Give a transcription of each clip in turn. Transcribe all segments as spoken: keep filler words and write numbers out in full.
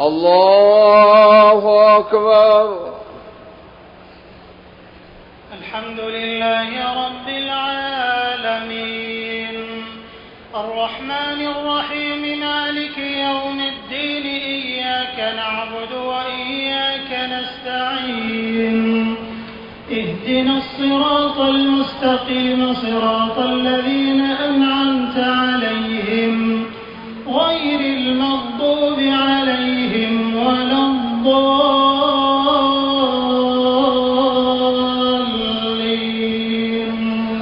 الله أكبر. الحمد لله رب العالمين الرحمن الرحيم مالك يوم الدين إياك نعبد وإياك نستعين اهدنا الصراط المستقيم صراط الذين أنعمت عليهم غير المغضوب عليهم ولا الضالين.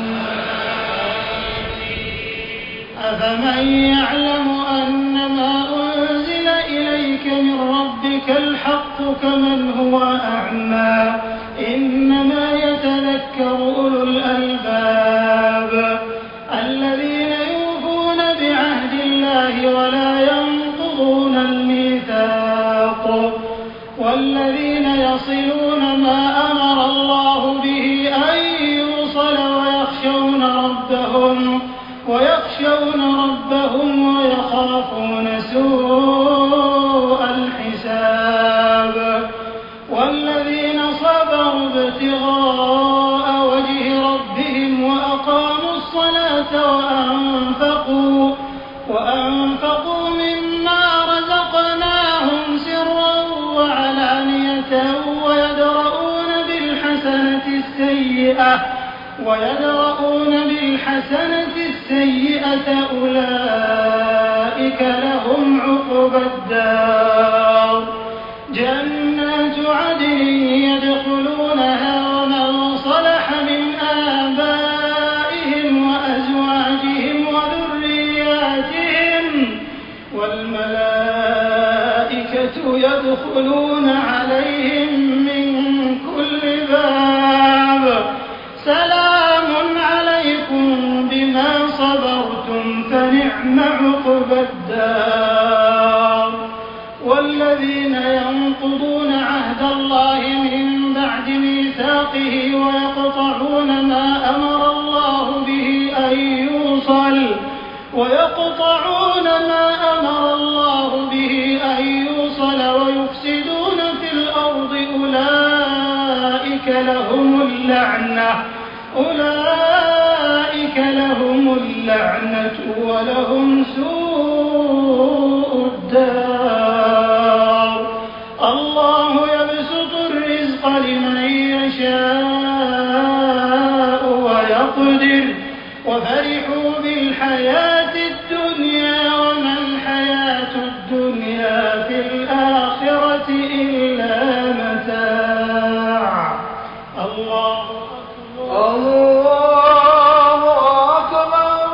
أفمن يعلم أنما أنزل إليك من ربك الحق كمن هو أعمى إنما يتذكر أولو الألباب الذين يوفون بعهد الله ولا ينقضون الميثاق والذين يصلون ما أمر الله به أن يوصل ويخشون ربهم ويخشون ربهم ويخافون سوء الحساب والذين صبروا ابتغاء وجه ربهم وأقاموا الصلاة وأنفقوا وأنفقوا مما رزقناهم سرا وعلانية ويدرؤون بالحسنة السيئة ويدرؤون بالحسنة السيئة أولئك لهم عقبى الدار جنات عدن يدخلونها ومن صلح من آبائهم وأزواجهم وذرياتهم والملائكة يدخلون عليهم من كل باب سلام عليكم بما صبرتم فنعم عقبى الدار. والذين ينقضون عهد الله من بعد ميثاقه ويقطعون ما أمر الله به أن يوصل ويقطعون ما أمر الله به أن يوصل ويفسدون في الأرض أولئك لهم اللعنة أولئك لهم اللعنة ولهم سوء الدار. الله يبسط الرزق لمن يشاء ويقدر وفرحوا بالحياة الدنيا وما الحياة الدنيا في الآخرة إلا متاع. الله أكبر. الله أكبر.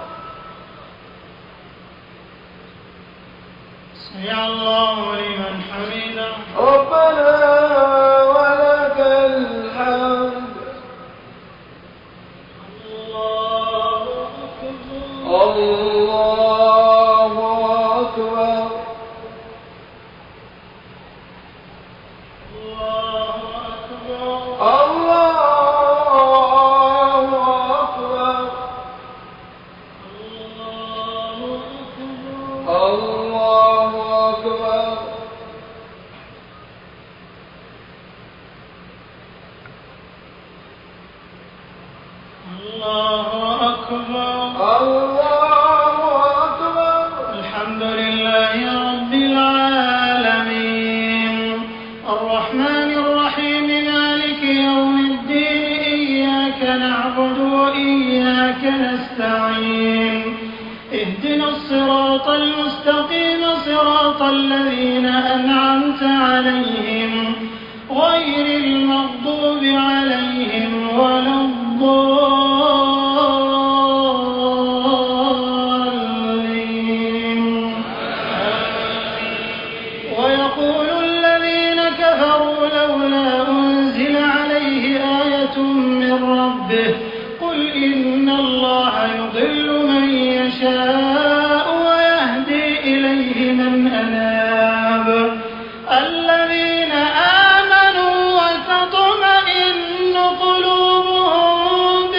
سمع الله لمن حمده ربنا ولك الحمد. الله أكبر. الله أكبر. الله أكبر. الله أكبر. الله أكبر. الله أكبر. الله أكبر. الحمد لله رب العالمين الرحمن الرحيم مالك يوم الدين إياك نعبد وإياك نستعين اهدنا الصراط المستقيم صراط الذين أنعمت عليهم غير المغضوب عليهم ولا الضالين. ويقول الذين كفروا لولا أنزل عليه آية من ربه قل إن الله يضل من يشاء ويهدي إليه من أناب الذين آمنوا وتطمئن قلوبهم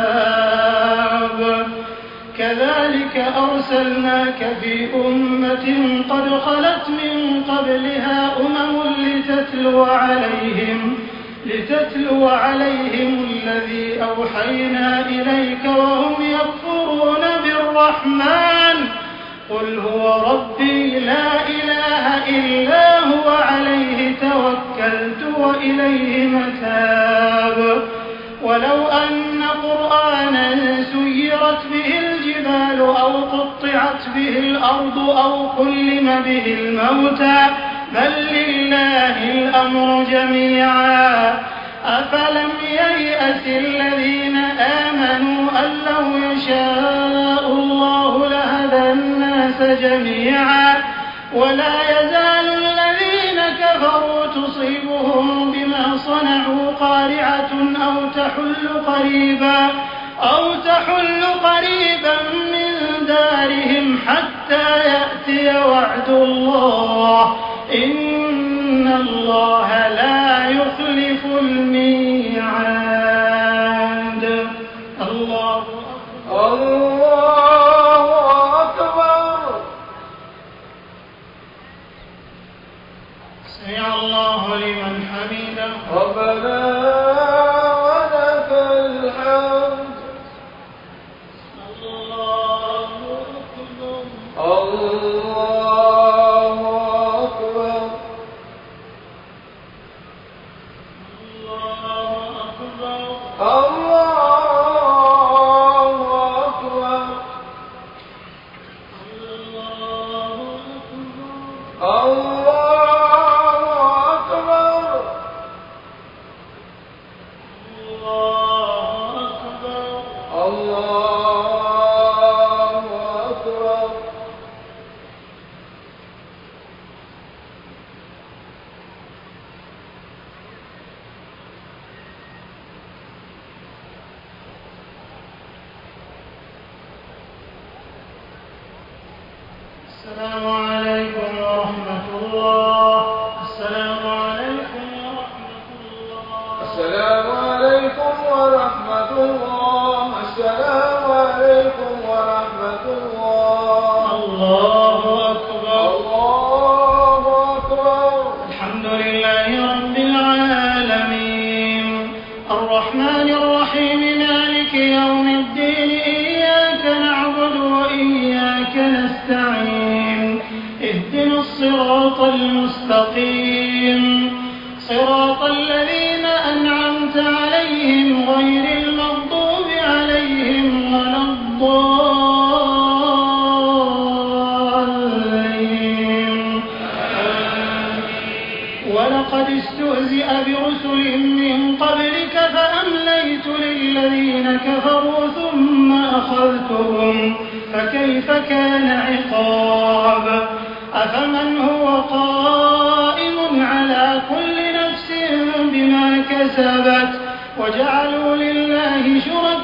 متاب كذلك أرسلناك في أمة قد خلت من قبلها أمم لتتلو عليهم لتتلو عليهم الذي أوحينا إليك وهم يكفرون بالرحمن قل هو ربي لا إله إلا هو عليه توكلت وإليه متاب ولو أن قرآنا سيرت به الجبال أو قطعت به الأرض أو كلم به الموتى بل لله الأمر جميعا أفلم ييأس الذين آمنوا أن لو يشاء الله لهدى الناس جميعا ولا يزال الذين كفروا تصيبهم بما صنعوا قارعة أو تحل قريبا أو تحل قريبا من دارهم حتى يأتي وعد الله إن الله لا يخلف الميعاد الله الله أكبر سمع الله لمن حمده ربنا ولك الحمد الله أكبر الله أكبر الله أكبر الله أكبر الله السلام عليكم ورحمة الله السلام عليكم ورحمة الله السلام عليكم ورحمة الله السلام عليكم ورحمة الله الله أكبر الله أكبر الحمد لله رب العالمين الرحمن الرحيم مالك يوم الدين إياك نعبد وإياك نستعين اهدنا الصراط المستقيم صراط الذين أنعمت عليهم غير المغضوب عليهم ولا الضالين ولقد استهزئ برسل من قبلك فأمليت للذين كفروا ثم أخذتهم فكيف كان عقاب أفمن هو قائم على كل نفس بما كسبت وجعلوا لله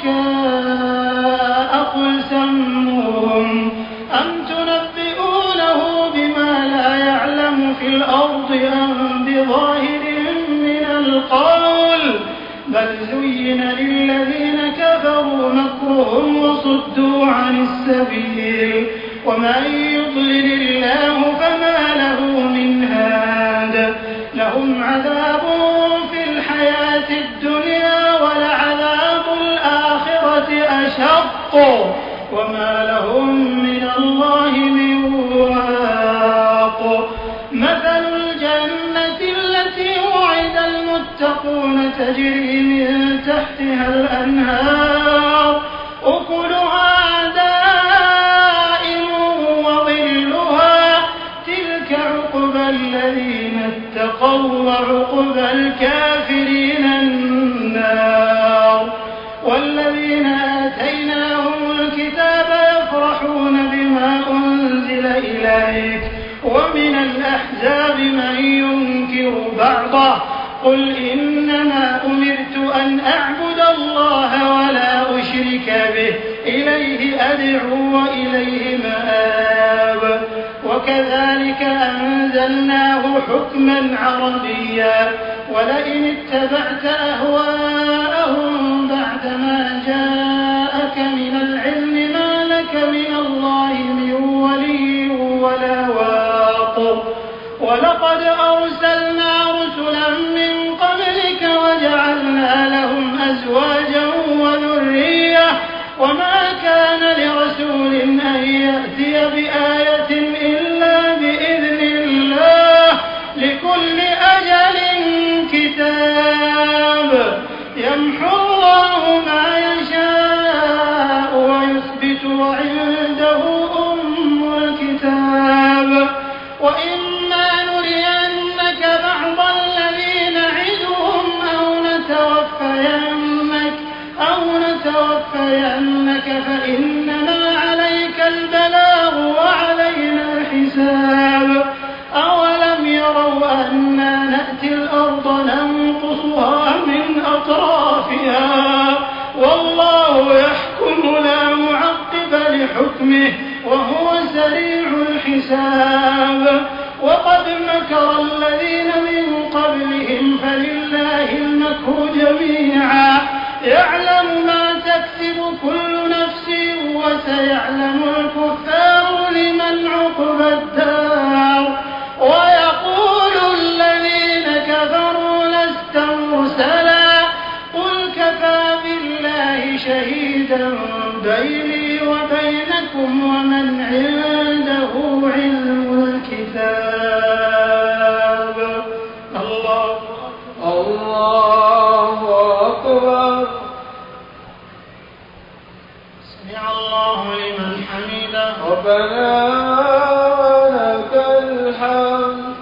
شركاء قل سموهم أم تنبئونه بما لا يعلم في الأرض أم بظاهر من القول بل زين للذين كفروا مكرهم وصدوا عن السبيل ومن يضلل الله فما له من هاد لهم عذاب في الحياة الدنيا ولعذاب الآخرة أشق وما لهم من الله من واق مثل الجنة التي وعد المتقون تجري من تحتها الأنهار أكلها دائم وظلها تلك عقبى الذين اتقوا وعقبى الكافرين النار والذين آتيناهم الكتاب يفرحون بما أنزل إليك ومن الأحزاب من ينكر بعضه قل إنما أمرت أن أعبد الله ولا أشرك به إليه أدعو وإليه مآب وكذلك أنزلناه حكما عربيا ولئن اتبعت أهواءهم بعدما جاء وما كان لرسول أن يأتي بآية إلا بإذن الله لكل أجل كتاب يمحو الله ما يشاء ويثبت وعنده أم الكتاب وإما نرينك بعض الذي نعدهم أو نتوفينك أو نتوفينك فإنما عليك البلاغ وعلينا الحساب أولم يروا أنا نأتي الأرض ننقصها من أطرافها والله يحكم لا معقب لحكمه وهو سريع الحساب وقد مكر الذين من قبلهم فلله المكر جميعا يعلم ما تكسب كل نفس وسيعلم الكفار لمن عقبى الدار ويقول الذين كفروا لست مرسلا قل كفى بالله شهيدا بيني وبينكم ومن عنده علم الكتاب. الله الله أكبر. سمع الله لمن حمده. ربنا لك الحمد.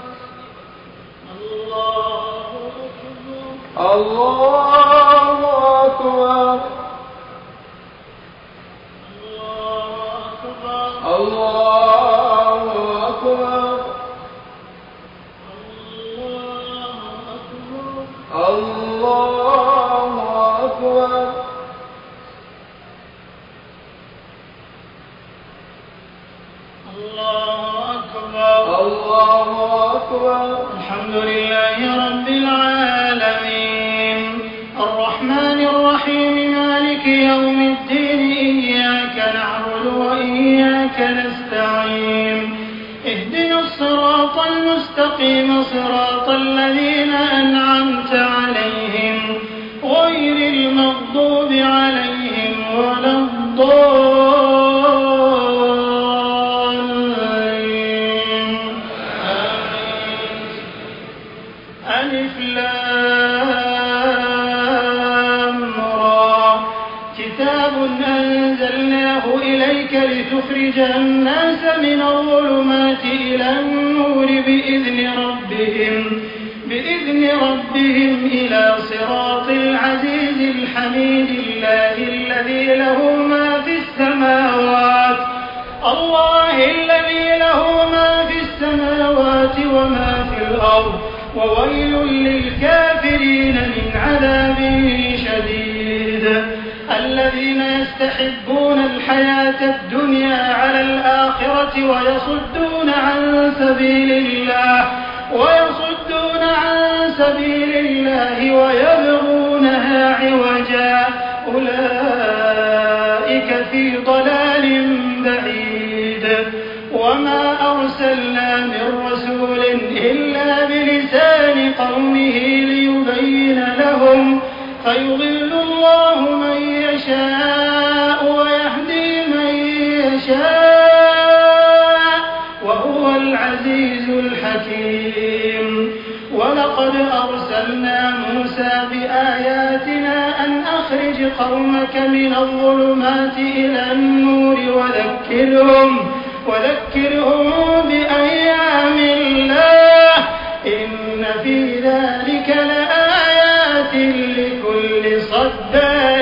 الله أكبر. الله أكبر. الله أكبر. الله أكبر. الله أكبر. الله أكبر. الحمد لله رب العالمين الرحمن الرحيم مالك يوم الدين إياك نعبد وإياك نستعين اهدنا الصراط المستقيم صراط الذين أنعمت عليهم غير المغضوب عليهم ولا الضالين آمين. ألف لام را كتاب أنزلناه إليك لتخرج الناس من الظلمات إلى النور بإذن ربهم بإذن ربهم إلى صراط العزيز الحميد الله الذي له ما في السماوات الله الذي له ما في السماوات وما في الأرض وويل للكافرين من عذاب شديد الذين يستحبون الحياة الدنيا على الآخرة ويصدون عن سبيل الله ويصدون عن سبيل الله ويبغونها عوجا أولئك في ضلال بعيد وما أرسلنا من رسول إلا بلسان قومه ليبين لهم فيضل الله من يشاء ويهدي من يشاء وهو العزيز الحكيم ولقد أرسلنا موسى بآياتنا أن أخرج قومك من الظلمات إلى النور وذكرهم وذكرهم بأيام الله إن في ذلك لآيات لكل صبار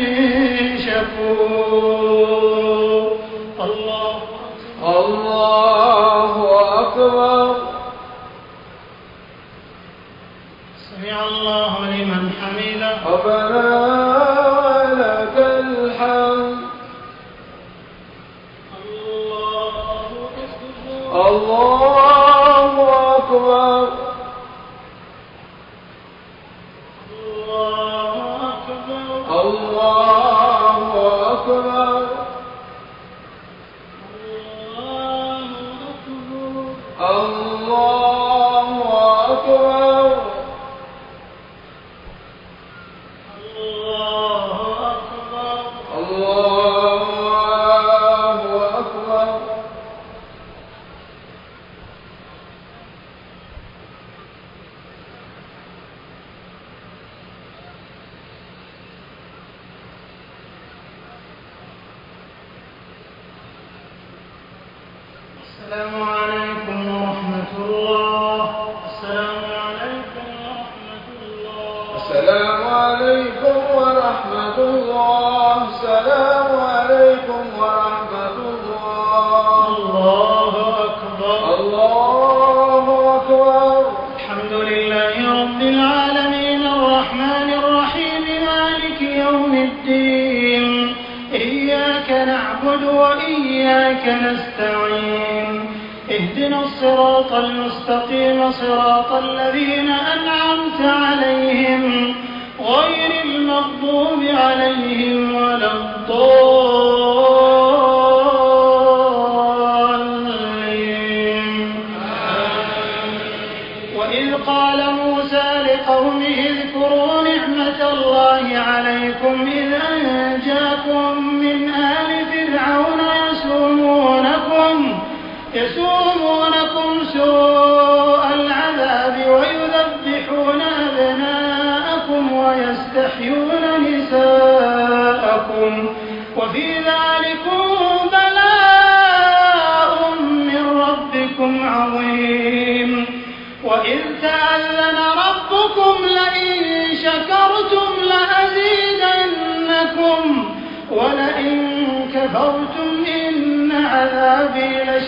شكور. الله الله أكبر. سمع الله لمن حمده. ربنا لك الحمد. الله أكبر. الله أكبر. الله أكبر. الله السلام عليكم ورحمة الله. السلام عليكم ورحمة الله. السلام عليكم ورحمة الله. السلام عليكم ورحمة الله. الله أكبر. الله أكبر. الحمد لله رب العالمين الرحمن الرحيم مالك يوم الدين. إياك نعبد وإياك نستعين. اهدنا الصراط المستقيم صراط الذين أنعمت عليهم غير المغضوب عليهم ولا الضالين. وإذ قال موسى لقومه اذكروا نعمة الله عليكم إذ أنجاكم من آل فرعون يسومونكم يسومونكم سوء العذاب ويذبحون أبناءكم ويستحيون نساءكم وفي ذلكم بلاء من ربكم عظيم. وإذ تأذن ربكم لئن شكرتم لأزيدنكم ولئن كفرتم إن عذابي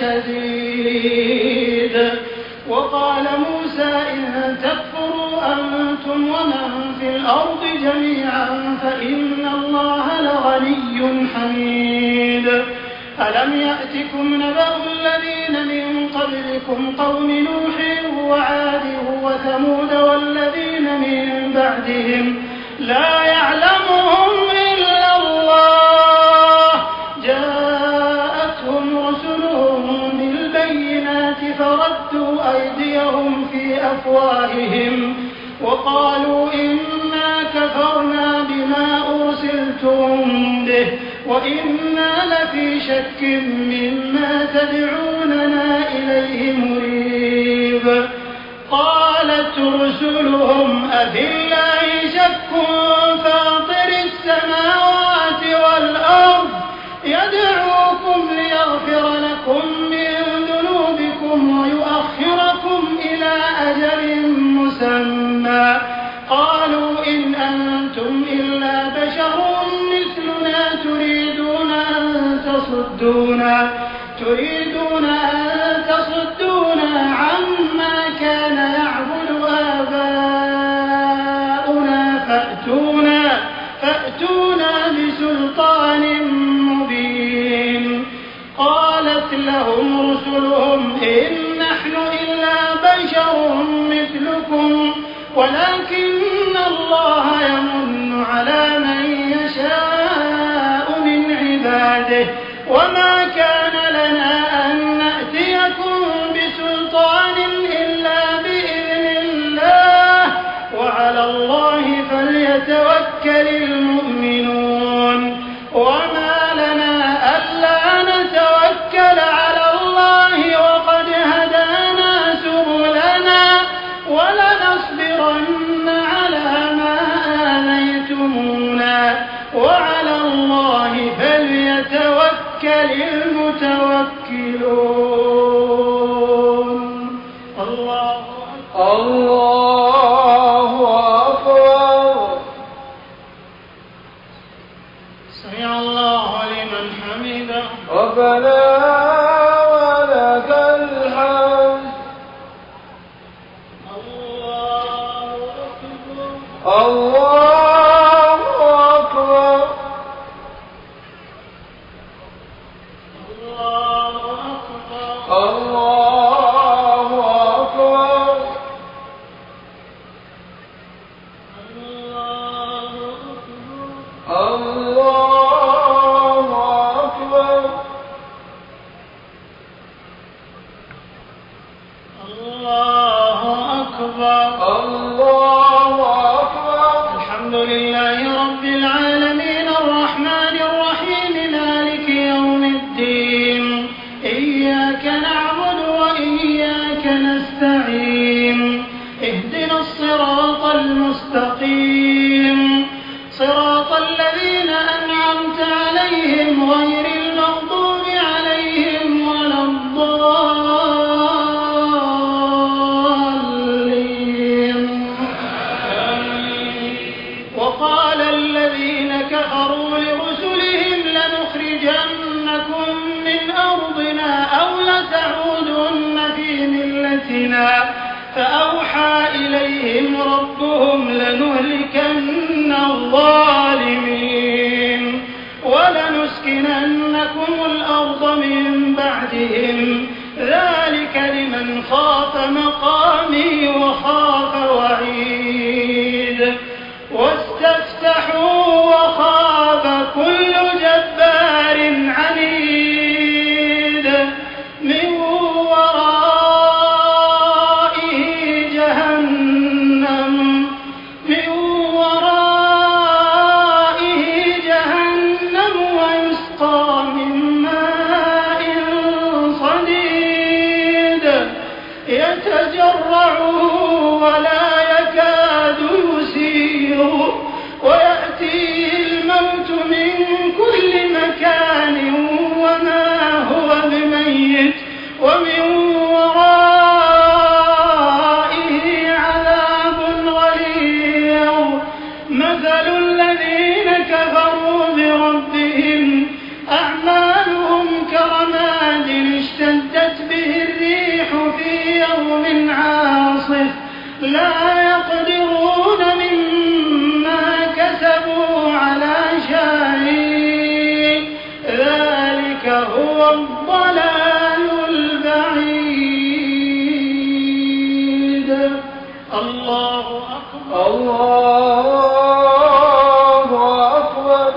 لشديد. وقال موسى إن تكفروا أنتم ومن في الأرض جميعا فإن الله لغني حميد. ألم يأتكم نبأ الذين من قبلكم قوم نوح وعاد وثمود والذين من بعدهم لا يعلمهم إلا الله جاءتهم رسلهم بالبينات فردوا أيديهم في أفواههم وقالوا إنا كفرنا بما أرسلتم به وإنا لفي شك مما تدعوننا إليه مريب. قالت رسلهم أفي الله شك فاطر السماوات والأرض يدعوكم ليغفر لكم من ذنوبكم ويؤخركم إلى أجل مسمى. قالوا إن أنتم إلا بشر مثلنا تريدون أن تصدونا تريدون أن تصدونا عما كان يعبد آباؤنا فأتونا فأتونا بسلطان مبين. قالت لهم رسلهم إن نحن إلا بشر مثلكم ولكن الله يمن على من يشاء من عباده وما كان لنا أن نأتيكم بسلطان إلا بإذن الله وعلى الله فليتوكل المؤمنون. وما لنا ألا نتوكل على الله وقد هدانا سبلنا ولنصبرن على ما آذيتمونا وعلى الله فليتوكل المتوكلون. الله الله أكبر. سمع الله لمن حمده. ربنا ولك الحمد. الله أكبر. الله أكبر. الله أكبر. الله أكبر. الله أكبر. الله أكبر. أرضنا أو لتعودن في ملتنا فأوحى إليهم ربهم لنهلكن الظالمين ولنسكننكم الأرض من بعدهم ذلك لمن خاف مقامي وخاف وعيد واستفتحوا وخاب كل جبار عنيد من ورائه جهنم من ورائه جهنم ويسقى من ماء صديد يتجرعه ولا يكاد يسيغ ويأتيه الموت من كل مكان وما هو بميت ومن ورائه عذاب غليظ مثل الذين كفروا بربهم أعمالهم كرماد اشتدت به الريح في يوم عاصف لا يقدرون مما كسبوا على شيء ذلك هو الضلال البعيد. الله أكبر. الله أكبر.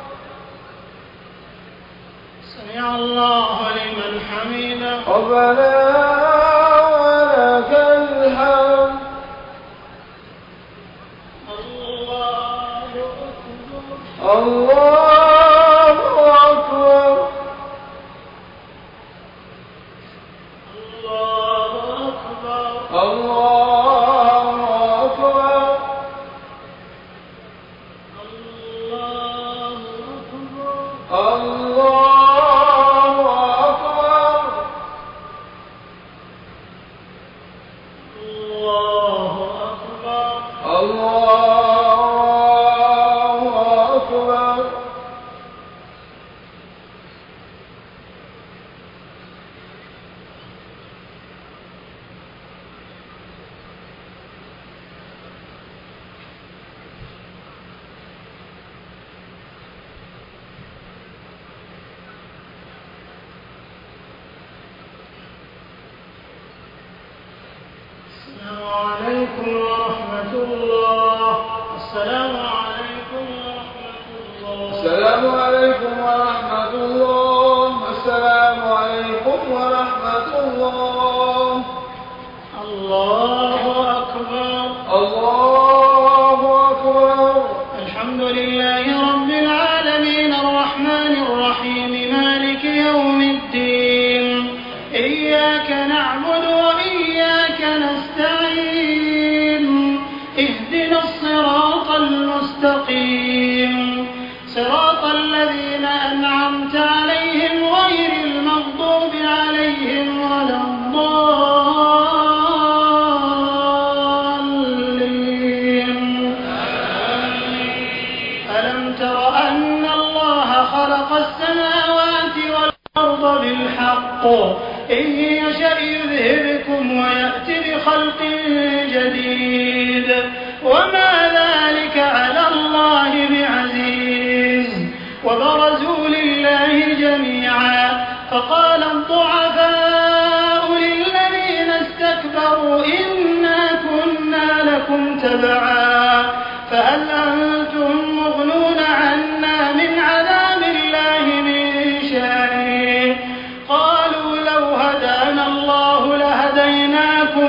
سمع الله لمن حمده. ربنا ولك الحمد. الله أكبر. الله أكبر. الله أكبر. الله أكبر. الله أكبر. الله أكبر. الله أكبر. الله أكبر. السلام عليكم ورحمة الله. السلام عليكم ورحمة الله. السلام عليكم ورحمة الله. السلام عليكم ورحمة الله. الله أكبر. الله أكبر. الحمد لله رب العالمين الرحمن الرحيم مالك يوم الدين إياك نعبد وإياك نستعين اهدنا الصراط المستقيم صراط الذين أنعمت عليهم غير المغضوب عليهم ولا الضالين. ألم تر أن الله خلق السماوات والأرض بالحق إن يشأ يذهبكم ويأتي بخلق جديد وما ذلك على الله بعزيز. وبرزوا لله جميعا فقال الضعفاء للذين استكبروا إنا كنا لكم تبعا فهل أنتم مغنون عنا من عذاب الله من شيء قالوا لو هدانا الله لهديناكم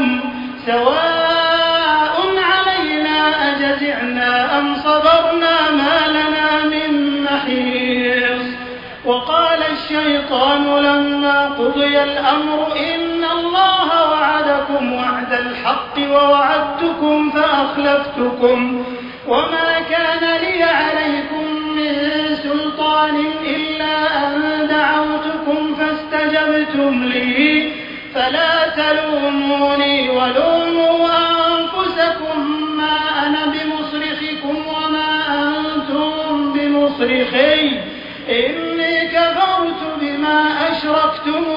سواء علينا أجزعنا أم صبرنا ما لنا من محيص. وقال الشيطان لما قضي الأمر إن الله وعدكم وعد الحق ووعدتكم فأخلفتكم وما كان لي عليكم من سلطان إلا أن دعوتكم فاستجبتم لي فلا تلوموني ولوموا أنفسكم ما أنا بمصرخكم وما أنتم بمصرخي إني كفرت بما أشركتم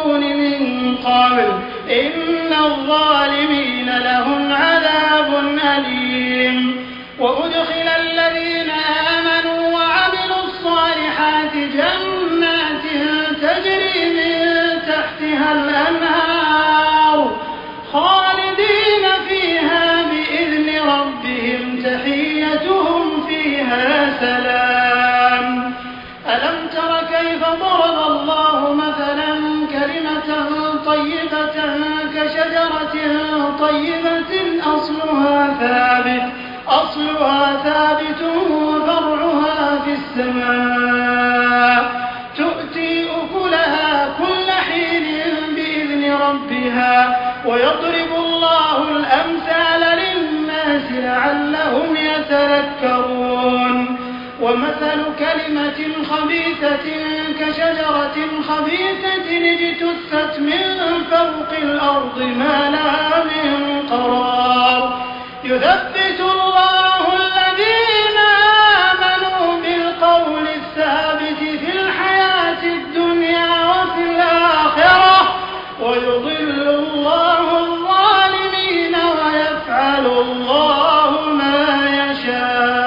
قبل إن الظالمين لهم عذاب أليم. وأدخل الذين آمنوا وعملوا الصالحات جنات تجري من تحتها الأنهار خالدين فيها بإذن ربهم تحيتهم فيها سلام. ألم تر كيف ضرب الله مثلا كلمة طيبة كشجرة طيبة أصلها ثابت أصلها ثابت وفرعها في السماء تؤتي أكلها كل حين بإذن ربها ويضرب الله الأمثال للناس لعلهم يتذكرون. ومثل كلمة خبيثة كشجرة خبيثة اجتثت من فوق الأرض ما لها من قرار يثبت الله الذين آمنوا بالقول الثابت في الحياة الدنيا وفي الآخرة ويضل الله الظالمين ويفعل الله ما يشاء.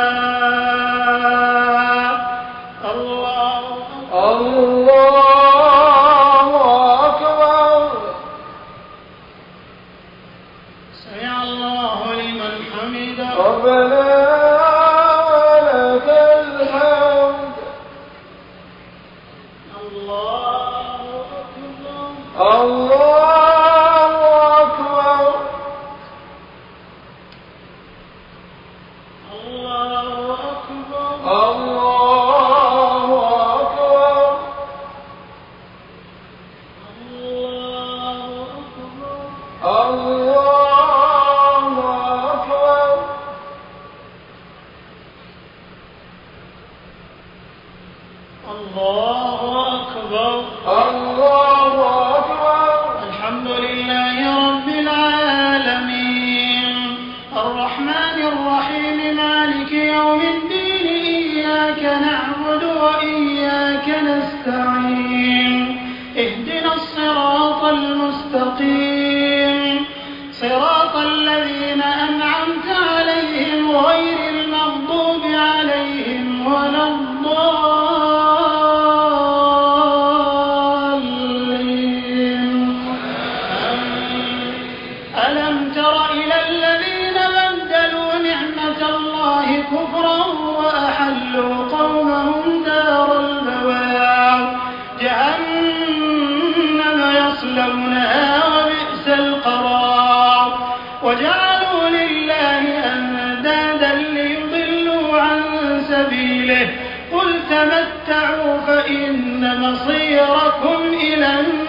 تمتعوا فإن مصيركم إلى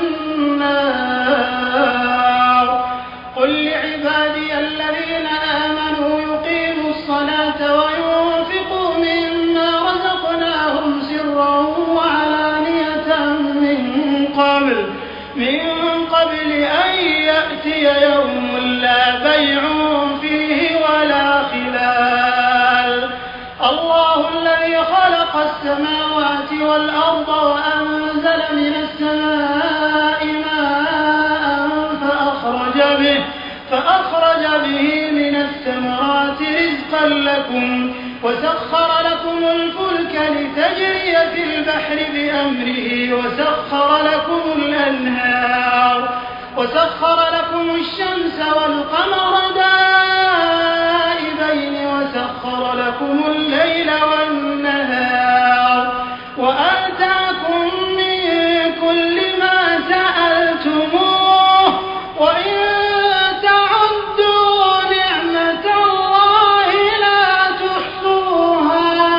النار. قل لعبادي الذين آمنوا يقيموا الصلاة وينفقوا مما رزقناهم سرا وعلانية من قبل من قبل أن يأتي يوم لا بيع فيه ولا خلال. الله الذي خلق السماوات والأرض وأنزل من السماء ماء فأخرج به, فأخرج به من الثمرات رزقا لكم وسخر لكم الفلك لتجري في البحر بأمره وسخر لكم الأنهار وسخر لكم الشمس والقمر دائبين وسخر لكم الليل والنهار وآتاكم من كل ما سألتموه وإن تعدوا نعمة الله لا تحصوها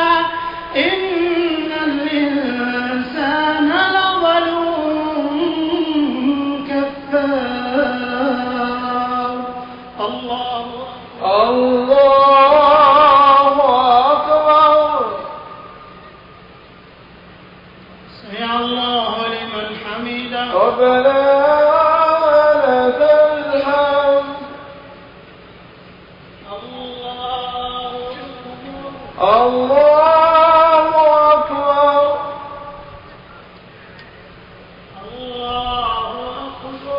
إن الإنسان لظلوم كفار. الله الله أكبر. سمع الله لمن حمده. ربنا لك الحمد. الله الله أكبر. الله أكبر.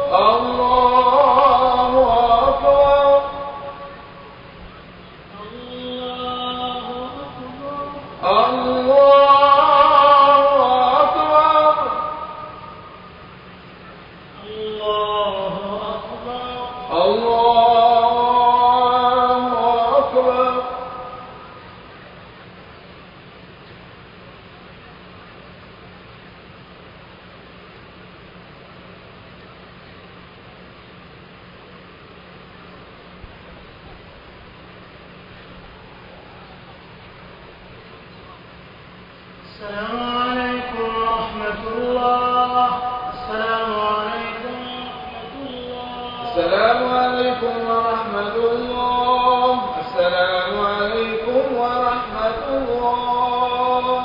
السلام عليكم ورحمة الله. السلام عليكم ورحمة الله. السلام عليكم ورحمة الله. السلام عليكم ورحمة الله.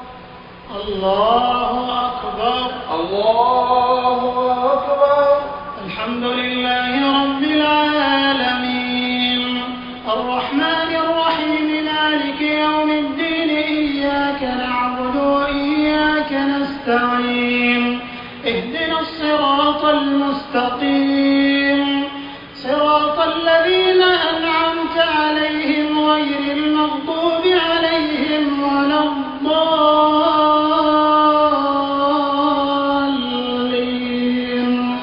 الله أكبر. الله أكبر. الحمد لله رب العالمين الرحمن الرحيم مالك يوم الدين إياك نعبد وإياك نستعين اهدنا الصراط المستقيم صراط الذين أنعمت عليهم غير المغضوب عليهم ولا الضالين.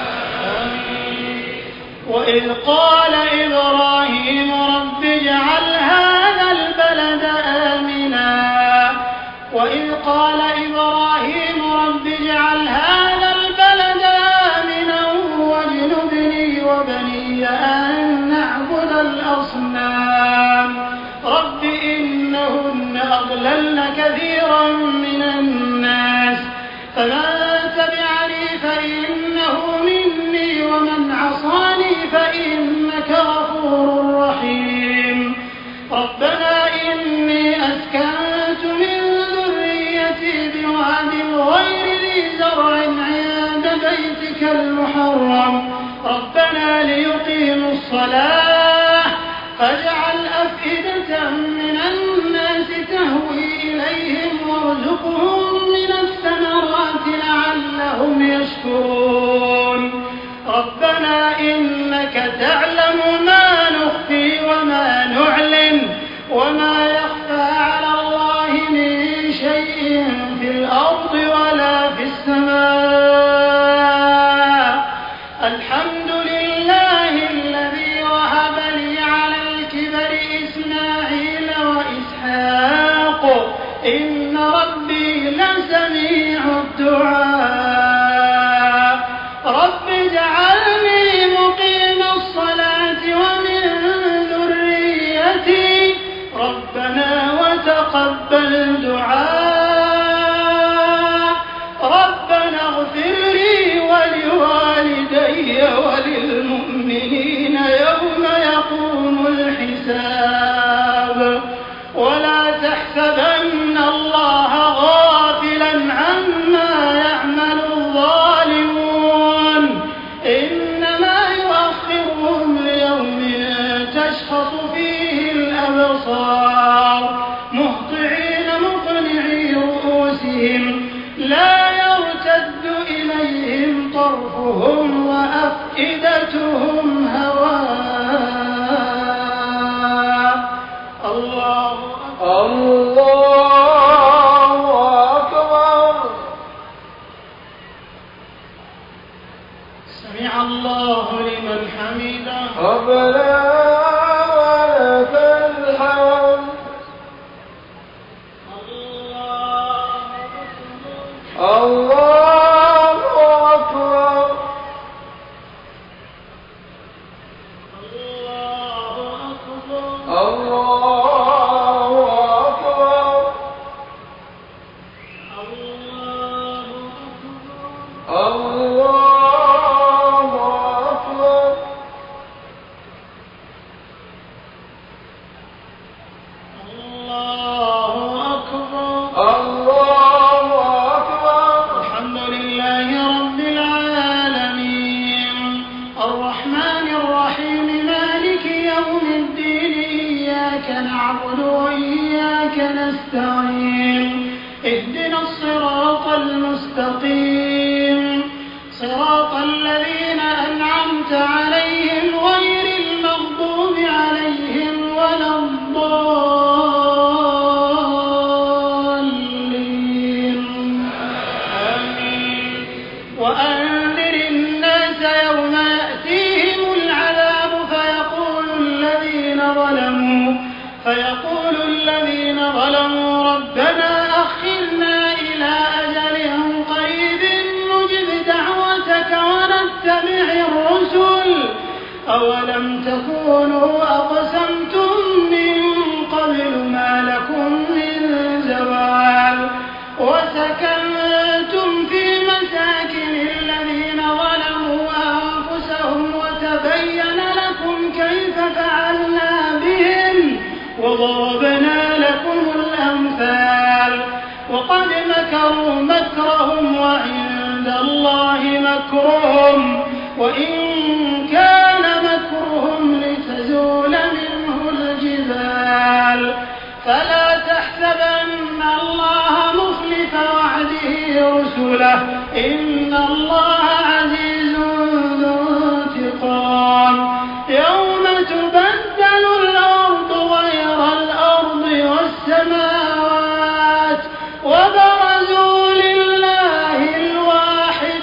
وإذ قال إبراهيم رب اجعل هذا البلد آمنا وإذ قال إبراهيم رب اجعل هذا البلد آمنا واجنبني وبني أن نعبد الأصنام رب إنهن أضللن كثيرا من الناس فمن تبعني فإنه مني ومن عصاني فإنك غفور رحيم. ربنا إني أسكنت من ذريتي بواد غير ذي زرع عند بيتك المحرم ربنا ليقيموا الصلاة فاجعل أفئدة من الناس تهوي إليهم وارزقهم من الثمرات لعلهم يشكرون. ربنا إنك تعلم ما نخفي وما نعلن وما يخفى على الله من شيء في الأرض ولا في السماء. الحمد لله الذي وهب لي على الكبر إسماعيل وإسحاق إن ربي لسميع الدعاء. رب اجعلني مقيم الصلاة ومن ذريتي ربنا وتقبل دعاء. ربنا اغفر لي ولوالدي وللمؤمنين يوم يقوم الحساب. ولا تحسبن الله غافلا عما يعمل الظالمون إنما يؤخرهم ليوم تشخص فيه الأبصار مهطعين مقنعي رؤوسهم لا يرتد إليهم طرفهم وأفئدتهم هواء. الله الله أكبر. سمع الله لمن حمده. ربنا ولك الحمد. الله أكبر. الله أكبر. الله أكبر. الله أكبر. الحمد لله رب العالمين الرحمن الرحيم مالك يوم الدين إياك نعبد وإياك نستعين اهدنا الصراط المستقيم صراط الذين أنعمت عليهم غير المغضوب عليهم ولا الضالين. آمين. وأنذر الناس يوم يأتيهم العذاب فيقول الذين ظلموا فيقول الذين ظلموا ربنا أخرنا إلى أجل قريب نجب دعوتك ونتبع الرسل أولم تكونوا أقسمتم من قبل ما لكم من زوال ومكروا مكرهم وعند الله مكرهم وإن كان مكرهم لتزول منه الجبال فلا تحسبن الله مخلف وعده رسله إن الله عزيز ذو انتقام يوم تبدل الأرض غير الأرض والسماوات وبرزوا لله الواحد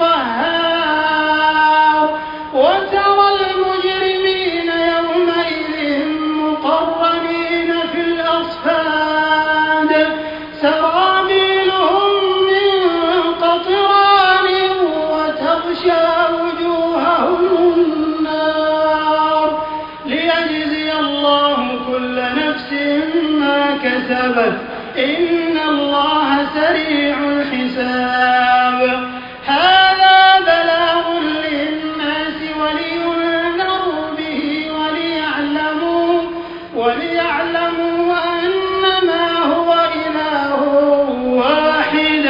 القهار وترى المجرمين يومئذ مقرنين في الأصفاد سرابيلهم من قطران وتغشى وجوههم النار ليجزي الله كل نفس ما كسبت إن الله سريع الحساب هذا بلاغ للناس ولينذروا به وليعلموا وليعلموا أنما هو إله واحد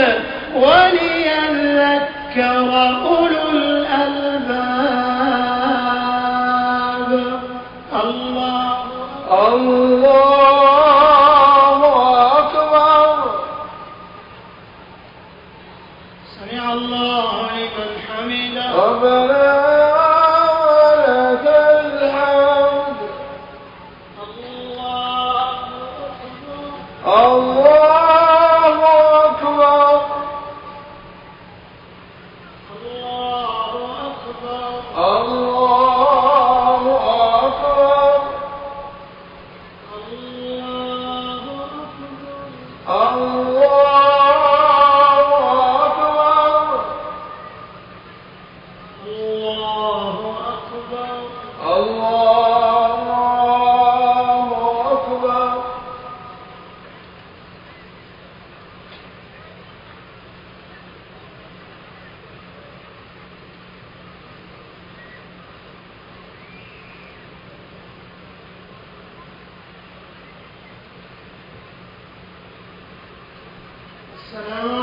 وليذكر أولو الألباب الله الله أكبر. سمع الله لمن حمده ربنا ولك الحمد. الله أكبر الله أكبر. الله أكبر الله أكبر. الله أكبر الله أكبر. الله أكبر الله أكبر. السلام